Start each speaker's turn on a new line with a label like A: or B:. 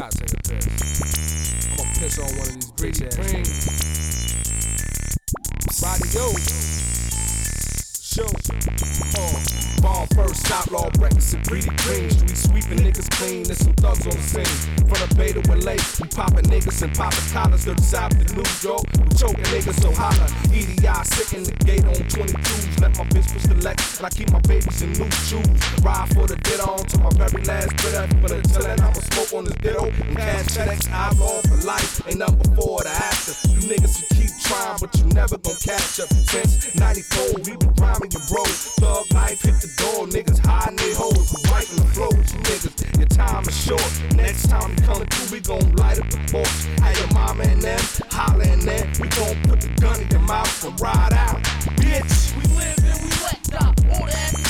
A: Top take a piss. I'm gonna piss on one of these bitch ass. Body yo. Show. Ball first, outlaw breakfast and greedy green. Street sweeping niggas clean, there's some thugs on the scene. From the Bay to LA, we popping niggas and popping collars. 35 to New York, we choking niggas so holler. EDI sitting the gate on 22s. Let my bitch push the Lex, and I keep my babies in new shoes. Ride for the ditto to my very last bitter. For the tellin', I'ma smoke on this ditto. And cash checks, outlaw for life. Ain't nothing before or after. You niggas should keep trying, but you never gon' catch up. Since 94, we been rhyming your bro. Thug life hit the door, niggas hiding their hoes. We wiping the floor with you niggas. Your time is short. Next time you come through, we gon' light up the porch. Have your mama and them hollering there. We gon' put the gun in your mouth and ride out, bitch.
B: We live and we let die. All that